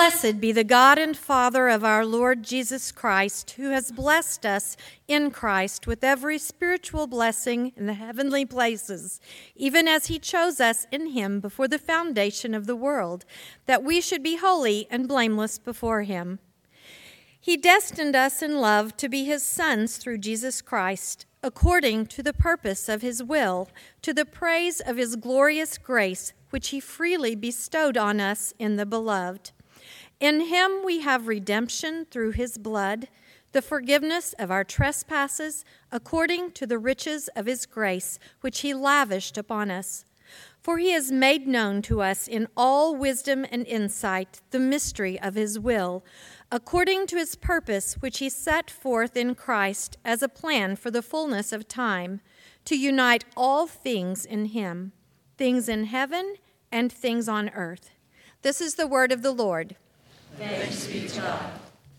Blessed be the God and Father of our Lord Jesus Christ, who has blessed us in Christ with every spiritual blessing in the heavenly places, even as he chose us in him before the foundation of the world, that we should be holy and blameless before him. He destined us in love to be his sons through Jesus Christ, according to the purpose of his will, to the praise of his glorious grace, which he freely bestowed on us in the Beloved. In him we have redemption through his blood, the forgiveness of our trespasses, according to the riches of his grace, which he lavished upon us. For he has made known to us in all wisdom and insight the mystery of his will, according to his purpose, which he set forth in Christ as a plan for the fullness of time, to unite all things in him, things in heaven and things on earth. This is the word of the Lord. Thanks be to God.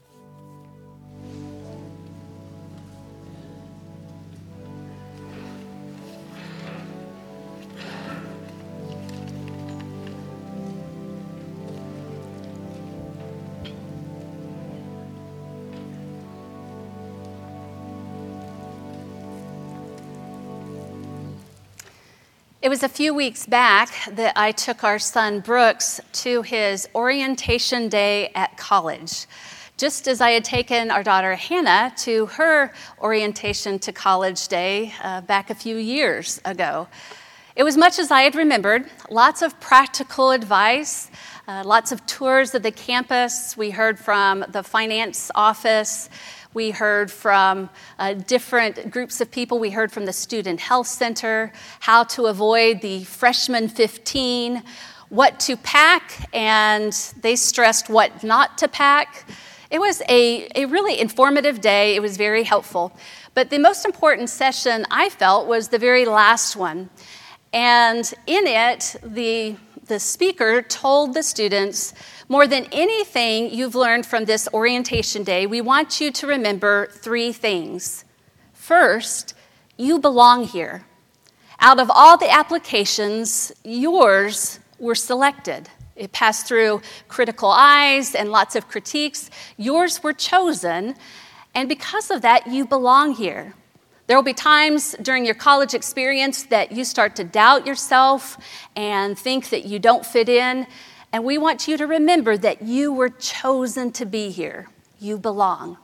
It was a few weeks back that I took our son Brooks to his orientation day at college, just as I had taken our daughter Hannah to her orientation to college day back a few years ago. It was much as I had remembered, lots of practical advice, lots of tours of the campus. We heard from the finance office. We heard from different groups of people. We heard from the Student Health Center, how to avoid the freshman 15, what to pack, and they stressed what not to pack. It was a really informative day. It was very helpful. But the most important session, I felt, was the very last one. And in it, the speaker told the students, more than anything you've learned from this orientation day, we want you to remember three things. First, you belong here. Out of all the applications, yours were selected. It passed through critical eyes and lots of critiques. Yours were chosen, and because of that, you belong here. There will be times during your college experience that you start to doubt yourself and think that you don't fit in. And we want you to remember that you were chosen to be here. You belong.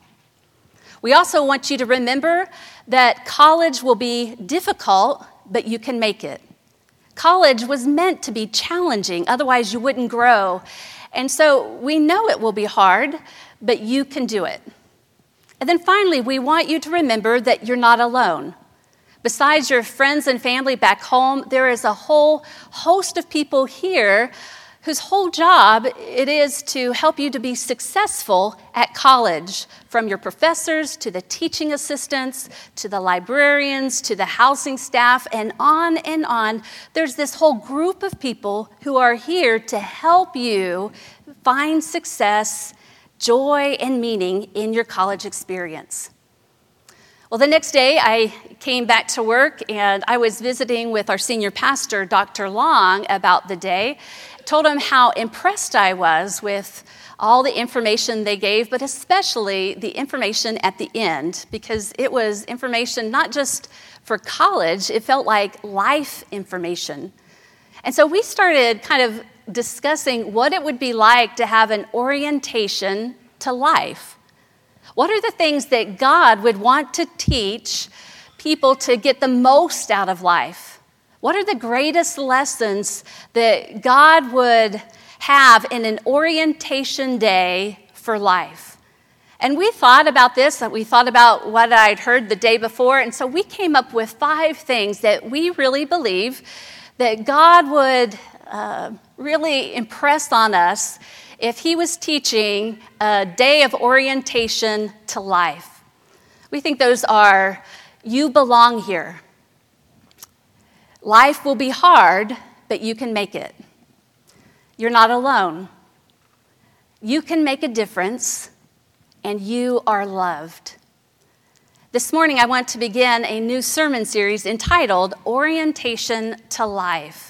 We also want you to remember that college will be difficult, but you can make it. College was meant to be challenging, otherwise you wouldn't grow. And so we know it will be hard, but you can do it. And then finally, we want you to remember that you're not alone. Besides your friends and family back home, there is a whole host of people here whose whole job it is to help you to be successful at college, from your professors to the teaching assistants, to the librarians, to the housing staff, and on and on. There's this whole group of people who are here to help you find success, joy, and meaning in your college experience. Well, the next day I came back to work and I was visiting with our senior pastor, Dr. Long, about the day. Told him how impressed I was with all the information they gave, but especially the information at the end, because it was information not just for college, it felt like life information. And so we started kind of discussing what it would be like to have an orientation to life. What are the things that God would want to teach people to get the most out of life? What are the greatest lessons that God would have in an orientation day for life? And we thought about this, we thought about what I'd heard the day before, and so we came up with 5 things that we really believe that God would really impress on us if he was teaching a day of orientation to life. We think those are, you belong here. Life will be hard, but you can make it. You're not alone. You can make a difference, and you are loved. This morning, I want to begin a new sermon series entitled Orientation to Life.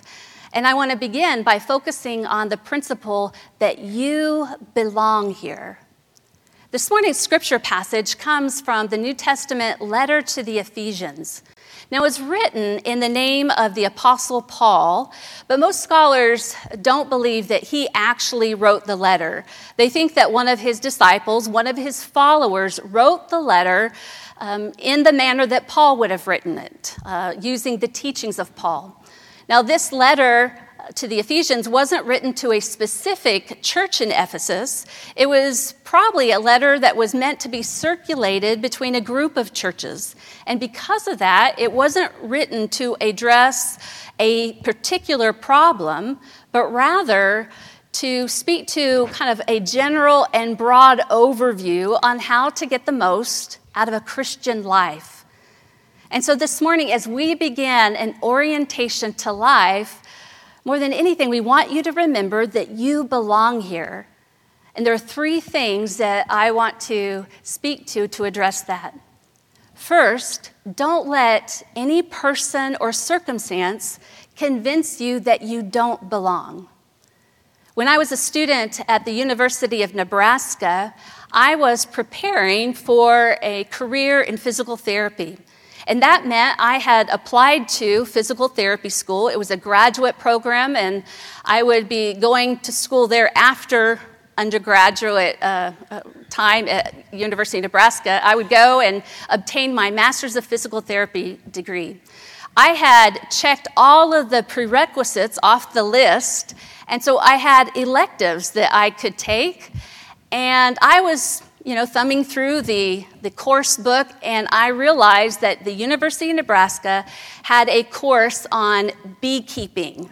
And I want to begin by focusing on the principle that you belong here. This morning's scripture passage comes from the New Testament letter to the Ephesians. Now, it's written in the name of the Apostle Paul, but most scholars don't believe that he actually wrote the letter. They think that one of his disciples, one of his followers, wrote the letter in the manner that Paul would have written it, using the teachings of Paul. Now, this letter to the Ephesians wasn't written to a specific church in Ephesus. It was probably a letter that was meant to be circulated between a group of churches. And because of that, it wasn't written to address a particular problem, but rather to speak to kind of a general and broad overview on how to get the most out of a Christian life. And so this morning, as we begin an orientation to life, more than anything, we want you to remember that you belong here. And there are three things that I want to speak to address that. First, don't let any person or circumstance convince you that you don't belong. When I was a student at the University of Nebraska, I was preparing for a career in physical therapy. And that meant I had applied to physical therapy school. It was a graduate program, and I would be going to school there after undergraduate time at University of Nebraska. I would go and obtain my Master's of Physical Therapy degree. I had checked all of the prerequisites off the list, and so I had electives that I could take, and I was thumbing through the course book, and I realized that the University of Nebraska had a course on beekeeping.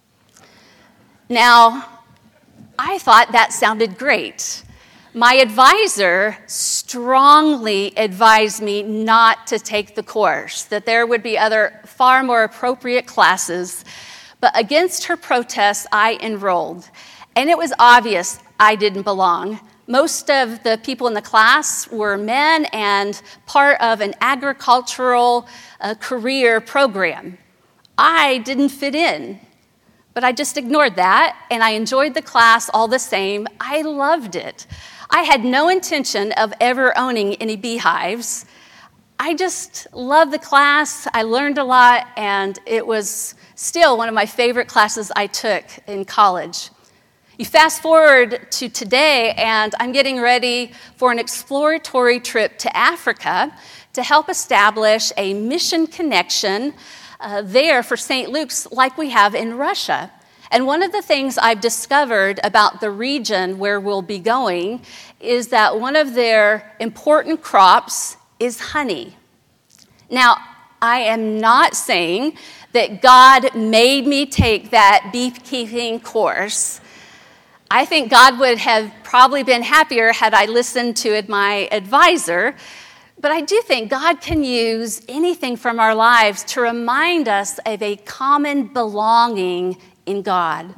Now, I thought that sounded great. My advisor strongly advised me not to take the course, that there would be other far more appropriate classes, but against her protest, I enrolled. And it was obvious I didn't belong. Most of the people in the class were men and part of an agricultural career program. I didn't fit in, but I just ignored that, and I enjoyed the class all the same. I loved it. I had no intention of ever owning any beehives. I just loved the class. I learned a lot, and it was still one of my favorite classes I took in college. You fast forward to today, and I'm getting ready for an exploratory trip to Africa to help establish a mission connection there for St. Luke's like we have in Russia. And one of the things I've discovered about the region where we'll be going is that one of their important crops is honey. Now, I am not saying that God made me take that beekeeping course. I think God would have probably been happier had I listened to my advisor, but I do think God can use anything from our lives to remind us of a common belonging in God.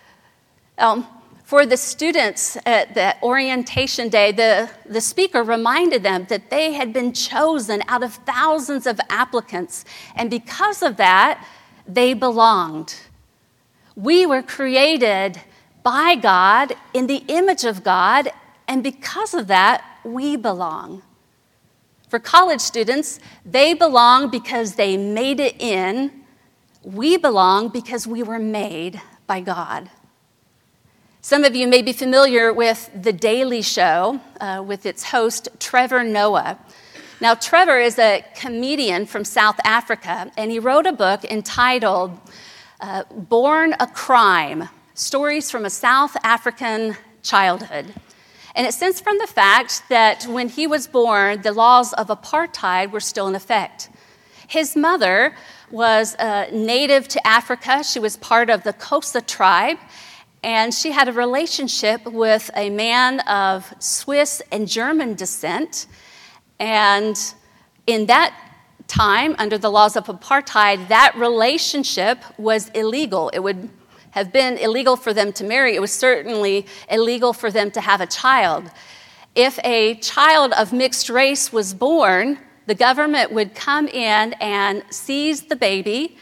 For the students at the orientation day, the speaker reminded them that they had been chosen out of thousands of applicants, and because of that, they belonged. We were created by God, in the image of God, and because of that, we belong. For college students, they belong because they made it in. We belong because we were made by God. Some of you may be familiar with The Daily Show, with its host, Trevor Noah. Now, Trevor is a comedian from South Africa, and he wrote a book entitled Born a Crime: Stories from a South African Childhood. And it stems from the fact that when he was born, the laws of apartheid were still in effect. His mother was native to Africa. She was part of the Xhosa tribe, and she had a relationship with a man of Swiss and German descent. And in that time, under the laws of apartheid, that relationship was illegal. It would have been illegal for them to marry. It was certainly illegal for them to have a child. If a child of mixed race was born, the government would come in and seize the baby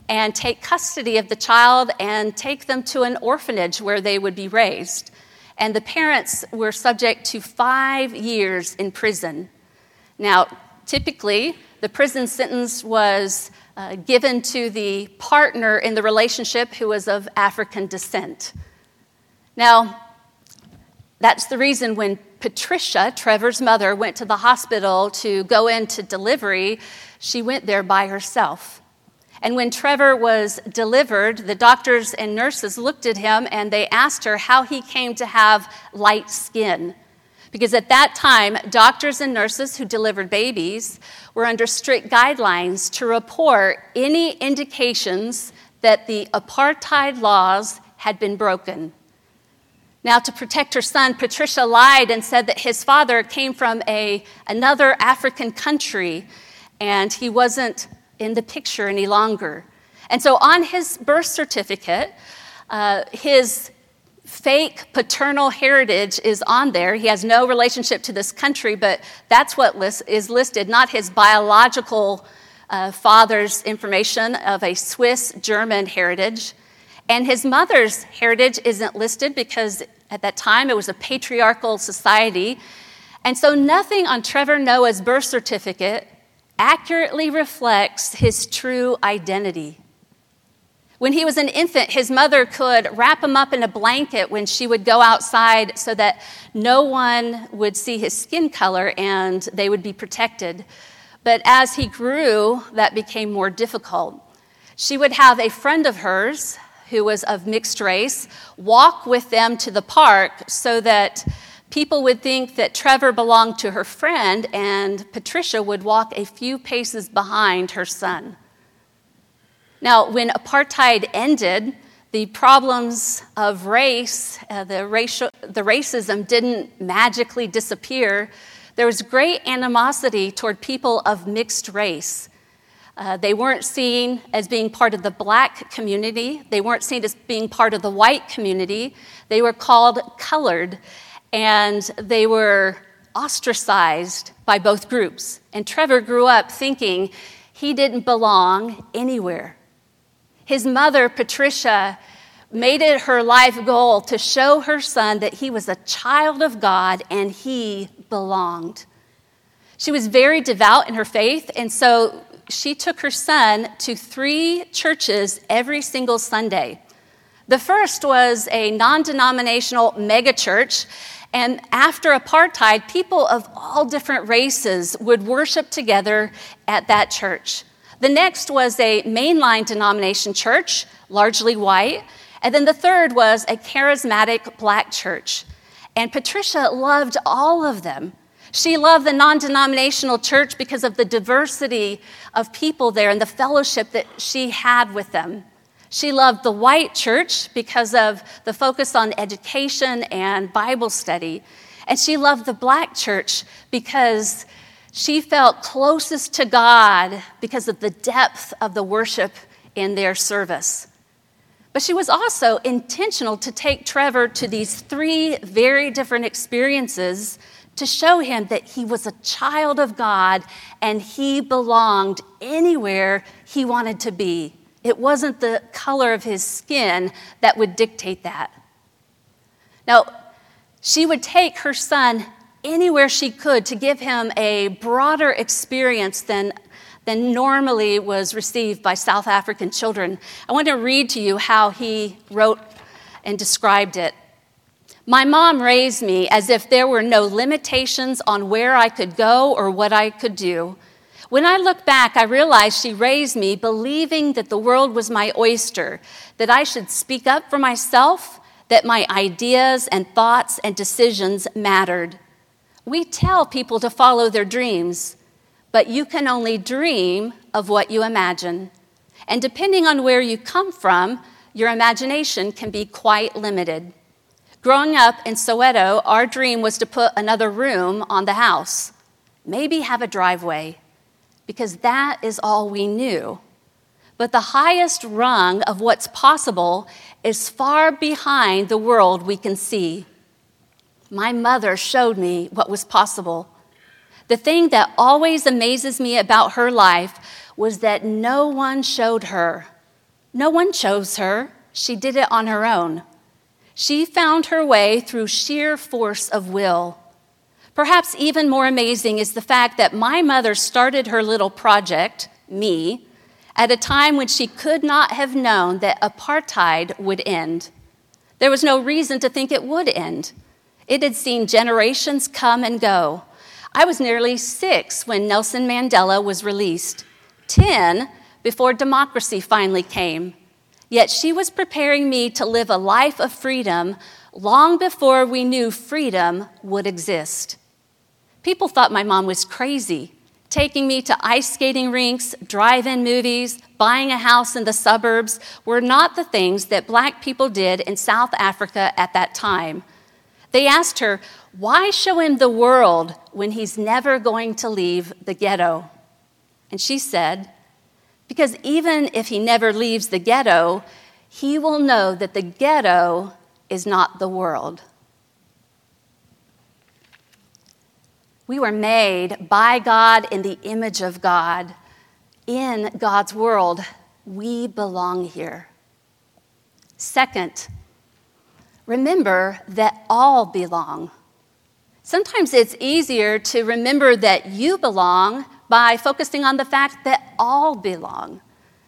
and take custody of the child and take them to an orphanage where they would be raised. And the parents were subject to 5 years in prison. Now, typically, the prison sentence was given to the partner in the relationship who was of African descent. Now, that's the reason when Patricia, Trevor's mother, went to the hospital to go into delivery, she went there by herself. And when Trevor was delivered, the doctors and nurses looked at him and they asked her how he came to have light skin. Because at that time, doctors and nurses who delivered babies were under strict guidelines to report any indications that the apartheid laws had been broken. Now, to protect her son, Patricia lied and said that his father came from another African country and he wasn't in the picture any longer. And so on his birth certificate, his fake paternal heritage is on there. He has no relationship to this country, but that's what is listed, not his biological father's information of a Swiss-German heritage. And his mother's heritage isn't listed because at that time it was a patriarchal society. And so nothing on Trevor Noah's birth certificate accurately reflects his true identity. When he was an infant, his mother could wrap him up in a blanket when she would go outside so that no one would see his skin color and they would be protected. But as he grew, that became more difficult. She would have a friend of hers who was of mixed race walk with them to the park so that people would think that Trevor belonged to her friend and Patricia would walk a few paces behind her son. Now, when apartheid ended, the problems of race, the racism didn't magically disappear. There was great animosity toward people of mixed race. They weren't seen as being part of the black community. They weren't seen as being part of the white community. They were called colored, and they were ostracized by both groups. And Trevor grew up thinking he didn't belong anywhere. His mother, Patricia, made it her life goal to show her son that he was a child of God and he belonged. She was very devout in her faith, and so she took her son to 3 churches every single Sunday. The first was a non-denominational megachurch, and after apartheid, people of all different races would worship together at that church. The next was a mainline denomination church, largely white, and then the third was a charismatic black church. And Patricia loved all of them. She loved the non-denominational church because of the diversity of people there and the fellowship that she had with them. She loved the white church because of the focus on education and Bible study. And she loved the black church because she felt closest to God because of the depth of the worship in their service. But she was also intentional to take Trevor to these 3 very different experiences to show him that he was a child of God and he belonged anywhere he wanted to be. It wasn't the color of his skin that would dictate that. Now, she would take her son anywhere she could to give him a broader experience than normally was received by South African children. I want to read to you how he wrote and described it. My mom raised me as if there were no limitations on where I could go or what I could do. When I look back, I realize she raised me believing that the world was my oyster, that I should speak up for myself, that my ideas and thoughts and decisions mattered. We tell people to follow their dreams, but you can only dream of what you imagine. And depending on where you come from, your imagination can be quite limited. Growing up in Soweto, our dream was to put another room on the house, maybe have a driveway, because that is all we knew. But the highest rung of what's possible is far behind the world we can see. My mother showed me what was possible. The thing that always amazes me about her life was that no one showed her No one chose her. She did it on her own. She found her way through sheer force of will. Perhaps even more amazing is the fact that my mother started her little project, me, at a time when she could not have known that apartheid would end. There was no reason to think it would end. It had seen generations come and go. I was nearly 6 when Nelson Mandela was released, 10 before democracy finally came. Yet she was preparing me to live a life of freedom long before we knew freedom would exist. People thought my mom was crazy, taking me to ice skating rinks, drive-in movies, buying a house in the suburbs were not the things that Black people did in South Africa at that time. They asked her, why show him the world when he's never going to leave the ghetto? And she said, because even if he never leaves the ghetto, he will know that the ghetto is not the world. We were made by God in the image of God. In God's world, we belong here. Second, remember that all belong. Sometimes it's easier to remember that you belong by focusing on the fact that all belong.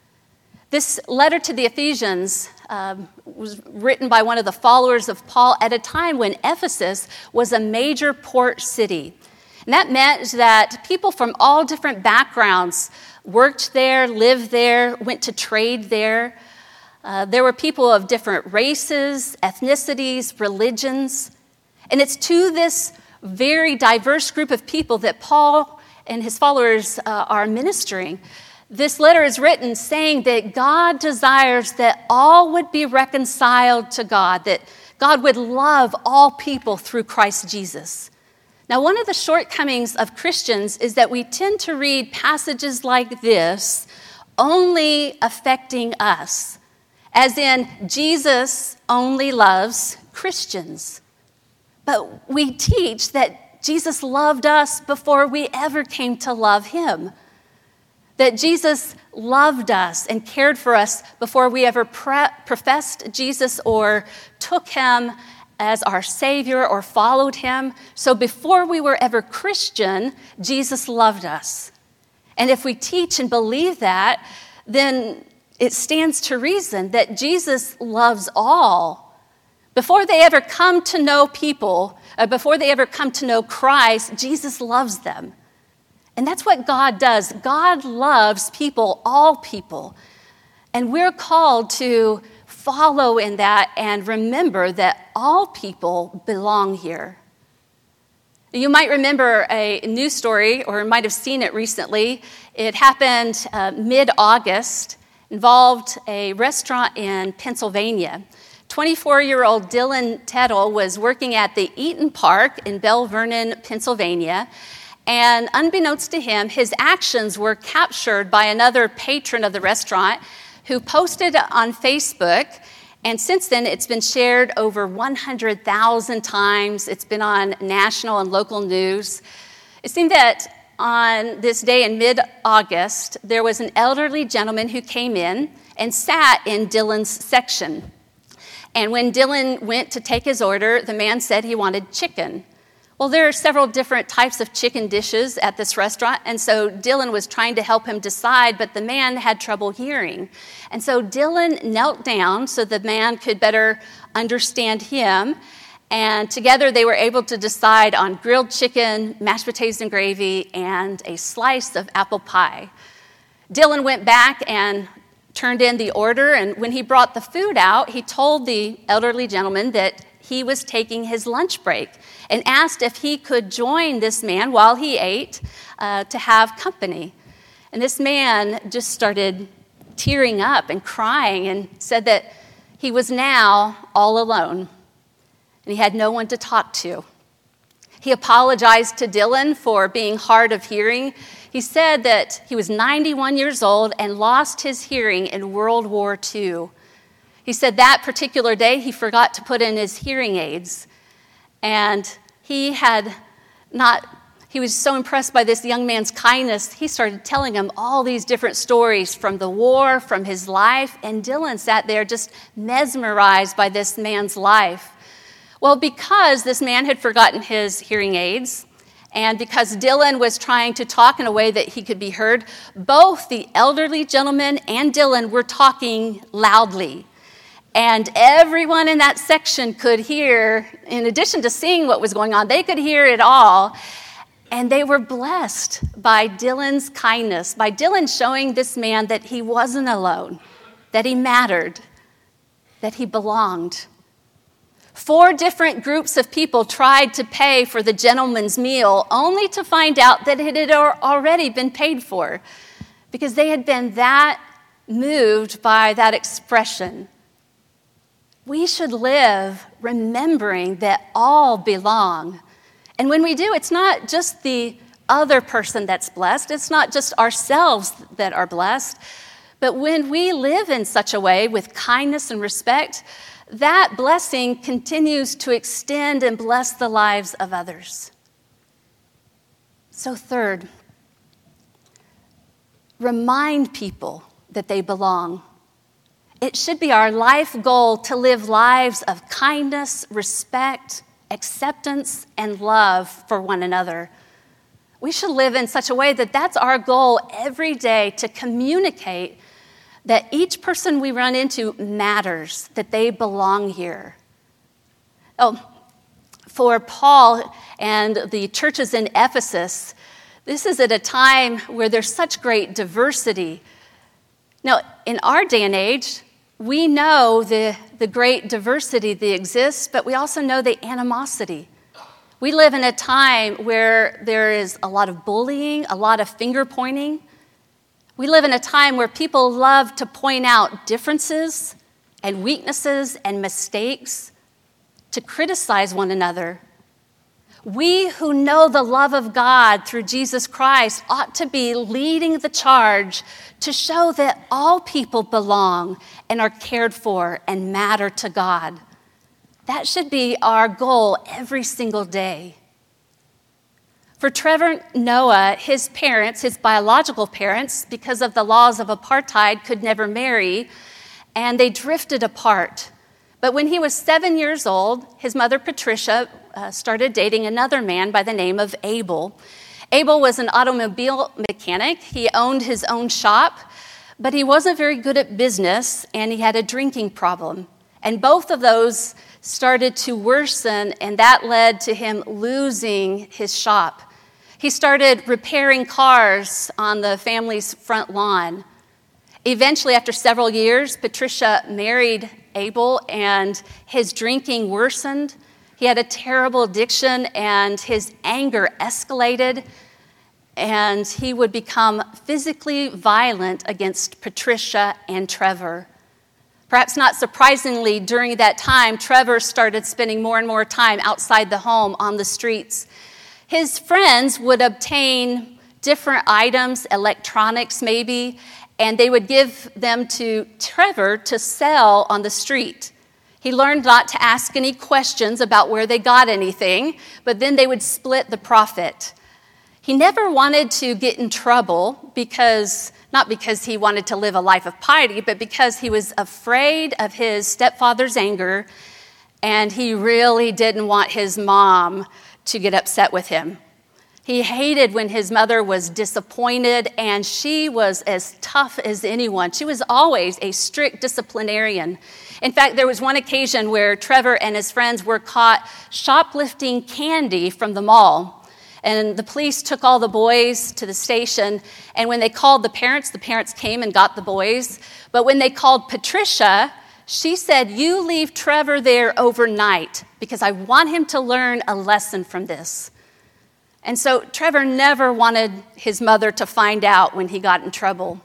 This letter to the Ephesians was written by one of the followers of Paul at a time when Ephesus was a major port city. And that meant that people from all different backgrounds worked there, lived there, went to trade there. There were people of different races, ethnicities, religions. And it's to this very diverse group of people that Paul and his followers are ministering. This letter is written saying that God desires that all would be reconciled to God, that God would love all people through Christ Jesus. Now, one of the shortcomings of Christians is that we tend to read passages like this only affecting us, as in Jesus only loves Christians. But we teach that Jesus loved us before we ever came to love him. That Jesus loved us and cared for us before we ever professed Jesus or took him as our Savior or followed him. So before we were ever Christian, Jesus loved us. And if we teach and believe that, then it stands to reason that Jesus loves all. Before they ever come to know people, before they ever come to know Christ, Jesus loves them. And that's what God does. God loves people, all people. And we're called to follow in that and remember that all people belong here. You might remember a news story, or might have seen it recently. It happened mid-August, involved a restaurant in Pennsylvania. 24-year-old Dylan Tettle was working at the Eaton Park in Bell Vernon, Pennsylvania, and unbeknownst to him, his actions were captured by another patron of the restaurant who posted on Facebook, and since then it's been shared over 100,000 times. It's been on national and local news. It seemed that on this day in mid-August, there was an elderly gentleman who came in and sat in Dylan's section. And when Dylan went to take his order, the man said he wanted chicken. Well, there are several different types of chicken dishes at this restaurant, and so Dylan was trying to help him decide, but the man had trouble hearing. And so Dylan knelt down so the man could better understand him, and together they were able to decide on grilled chicken, mashed potatoes and gravy, and a slice of apple pie. Dylan went back and turned in the order, and when he brought the food out, he told the elderly gentleman that he was taking his lunch break and asked if he could join this man while he ate to have company. And this man just started tearing up and crying and said that he was now all alone and he had no one to talk to. He apologized to Dylan for being hard of hearing. He said that he was 91 years old and lost his hearing in World War II. He said that particular day he forgot to put in his hearing aids, and he had not he was so impressed by this young man's kindness, he started telling him all these different stories from the war, from his life, and Dylan sat there just mesmerized by this man's life. Well, because this man had forgotten his hearing aids, and because Dylan was trying to talk in a way that he could be heard, both the elderly gentleman and Dylan were talking loudly. And everyone in that section could hear, in addition to seeing what was going on, they could hear it all. And they were blessed by Dylan's kindness, by Dylan showing this man that he wasn't alone, that he mattered, that he belonged. 4 different groups of people tried to pay for the gentleman's meal, only to find out that it had already been paid for, because they had been that moved by that expression. We should live remembering that all belong. And when we do, it's not just the other person that's blessed. It's not just ourselves that are blessed. But when we live in such a way with kindness and respect, that blessing continues to extend and bless the lives of others. So third, remind people that they belong. It should be our life goal to live lives of kindness, respect, acceptance, and love for one another. We should live in such a way that that's our goal every day, to communicate that each person we run into matters, that they belong here. For Paul and the churches in Ephesus, this is at a time where there's such great diversity. Now, in our day and age, we know the great diversity that exists, but we also know the animosity. We live in a time where there is a lot of bullying, a lot of finger pointing. We live in a time where people love to point out differences and weaknesses and mistakes, to criticize one another. We who know the love of God through Jesus Christ ought to be leading the charge to show that all people belong and are cared for and matter to God. That should be our goal every single day. For Trevor Noah, his parents, his biological parents, because of the laws of apartheid, could never marry, and they drifted apart. But when he was 7 years old, his mother, Patricia, started dating another man by the name of Abel. Abel was an automobile mechanic. He owned his own shop, but he wasn't very good at business, and he had a drinking problem. And both of those started to worsen, and that led to him losing his shop. He started repairing cars on the family's front lawn. Eventually, after several years, Patricia married Abel, and his drinking worsened. He had a terrible addiction, and his anger escalated, and he would become physically violent against Patricia and Trevor. Perhaps not surprisingly, during that time, Trevor started spending more and more time outside the home on the streets. His friends would obtain different items, electronics maybe, and they would give them to Trevor to sell on the street. He learned not to ask any questions about where they got anything, but then they would split the profit. He never wanted to get in trouble, not because he wanted to live a life of piety, but because he was afraid of his stepfather's anger, and he really didn't want his mom to get upset with him. He hated when his mother was disappointed, and she was as tough as anyone. She was always a strict disciplinarian. In fact, there was one occasion where Trevor and his friends were caught shoplifting candy from the mall. And the police took all the boys to the station, and when they called the parents came and got the boys. But when they called Patricia, she said, "You leave Trevor there overnight because I want him to learn a lesson from this." And so Trevor never wanted his mother to find out when he got in trouble.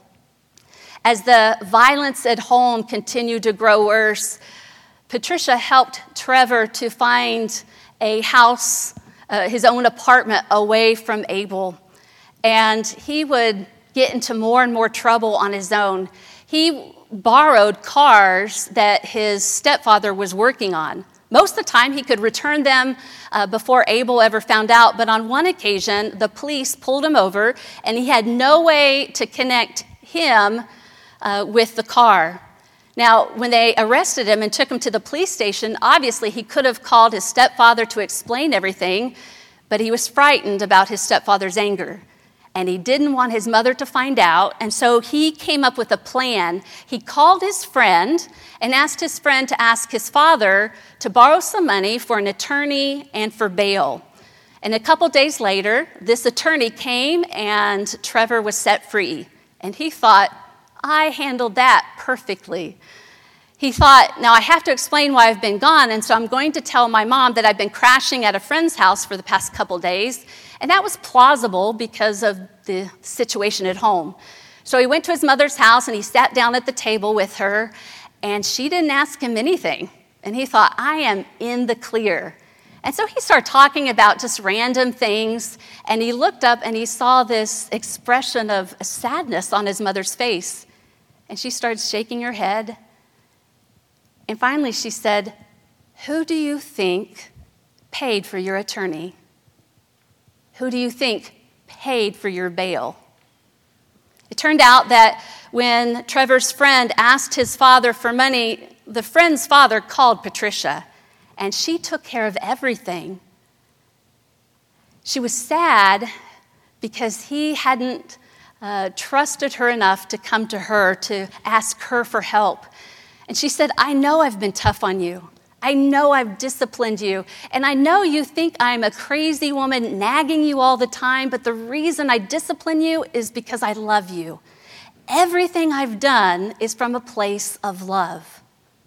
As the violence at home continued to grow worse, Patricia helped Trevor to find a house, his own apartment away from Abel. And he would get into more and more trouble on his own. He borrowed cars that his stepfather was working on. Most of the time, he could return them before Abel ever found out, but on one occasion, the police pulled him over, and he had no way to connect him with the car. Now, when they arrested him and took him to the police station, obviously he could have called his stepfather to explain everything, but he was frightened about his stepfather's anger. And he didn't want his mother to find out, and so he came up with a plan. He called his friend and asked his friend to ask his father to borrow some money for an attorney and for bail. And a couple days later, this attorney came and Trevor was set free. And he thought, I handled that perfectly. He thought, now I have to explain why I've been gone, and so I'm going to tell my mom that I've been crashing at a friend's house for the past couple days. And that was plausible because of the situation at home. So he went to his mother's house and he sat down at the table with her, and she didn't ask him anything. And he thought, I am in the clear. And so he started talking about just random things, and he looked up and he saw this expression of sadness on his mother's face. And she started shaking her head. And finally she said, who do you think paid for your attorney? Who do you think paid for your bail? It turned out that when Trevor's friend asked his father for money, the friend's father called Patricia, and she took care of everything. She was sad because he hadn't trusted her enough to come to her to ask her for help. And she said, I know I've been tough on you. I know I've disciplined you. And I know you think I'm a crazy woman nagging you all the time, but the reason I discipline you is because I love you. Everything I've done is from a place of love.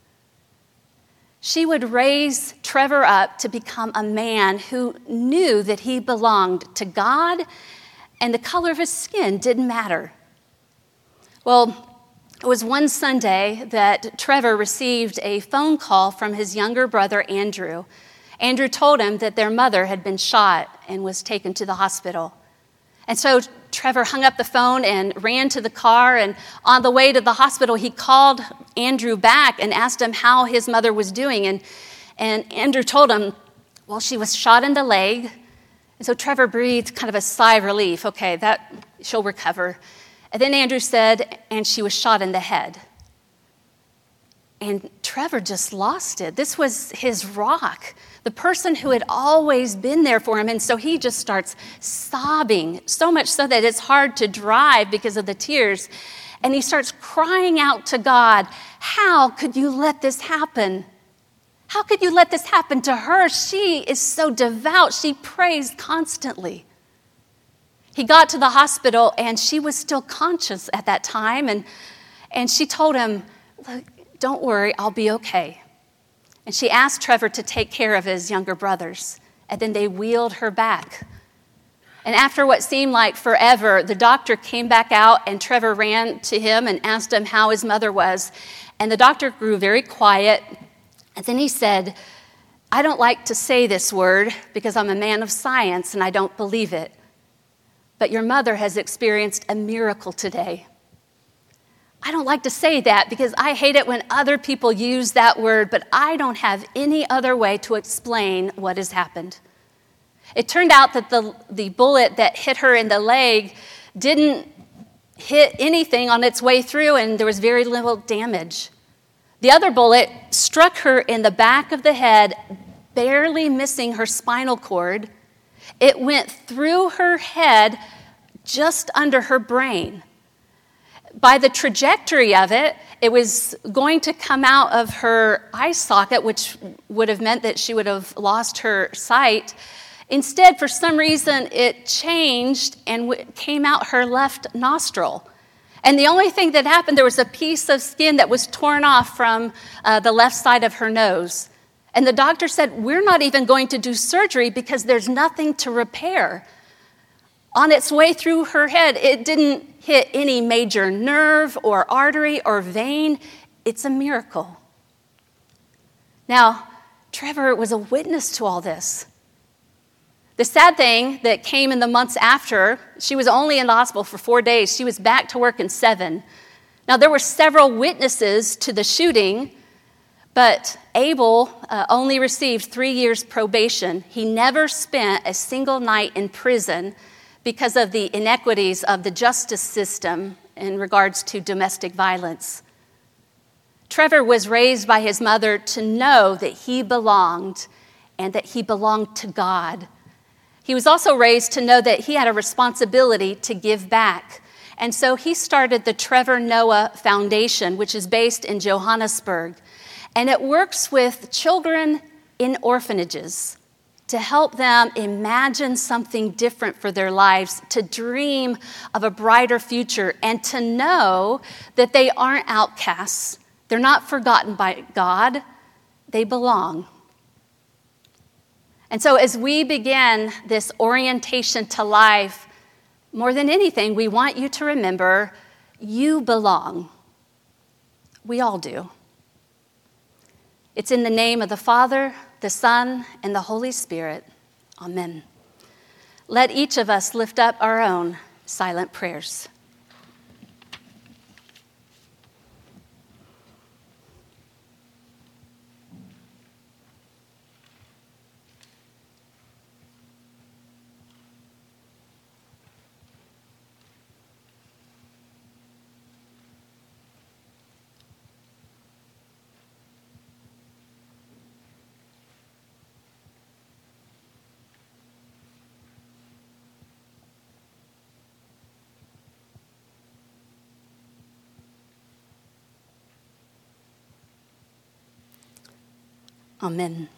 She would raise Trevor up to become a man who knew that he belonged to God, and the color of his skin didn't matter. Well, it was one Sunday that Trevor received a phone call from his younger brother, Andrew. Andrew told him that their mother had been shot and was taken to the hospital. And so Trevor hung up the phone and ran to the car, and on the way to the hospital, he called Andrew back and asked him how his mother was doing. And Andrew told him, well, she was shot in the leg. And so Trevor breathed kind of a sigh of relief. Okay, that she'll recover. And then Andrew said, and she was shot in the head. And Trevor just lost it. This was his rock, the person who had always been there for him. And so he just starts sobbing, so much so that it's hard to drive because of the tears. And he starts crying out to God, how could you let this happen? How could you let this happen to her? She is so devout. She prays constantly. He got to the hospital, and she was still conscious at that time. And she told him, look, don't worry, I'll be okay. And she asked Trevor to take care of his younger brothers. And then they wheeled her back. And after what seemed like forever, the doctor came back out, and Trevor ran to him and asked him how his mother was. And the doctor grew very quiet. And then he said, I don't like to say this word because I'm a man of science and I don't believe it. But your mother has experienced a miracle today. I don't like to say that because I hate it when other people use that word, but I don't have any other way to explain what has happened. It turned out that the bullet that hit her in the leg didn't hit anything on its way through, and there was very little damage. The other bullet struck her in the back of the head, barely missing her spinal cord. It went through her head, just under her brain. By the trajectory of it, it was going to come out of her eye socket, which would have meant that she would have lost her sight. Instead, for some reason, it changed and came out her left nostril. And the only thing that happened, there was a piece of skin that was torn off from the left side of her nose. And the doctor said, we're not even going to do surgery because there's nothing to repair. On its way through her head, it didn't hit any major nerve or artery or vein. It's a miracle. Now, Trevor was a witness to all this. The sad thing that came in the months after, she was only in the hospital for 4 days. She was back to work in 7. Now, there were several witnesses to the shooting, But Abel only received 3 years probation. He never spent a single night in prison because of the inequities of the justice system in regards to domestic violence. Trevor was raised by his mother to know that he belonged and that he belonged to God. He was also raised to know that he had a responsibility to give back. And so he started the Trevor Noah Foundation, which is based in Johannesburg. And it works with children in orphanages to help them imagine something different for their lives, to dream of a brighter future, and to know that they aren't outcasts. They're not forgotten by God. They belong. And so as we begin this orientation to life, more than anything, we want you to remember you belong. We all do. It's in the name of the Father, the Son, and the Holy Spirit. Amen. Let each of us lift up our own silent prayers. Amen.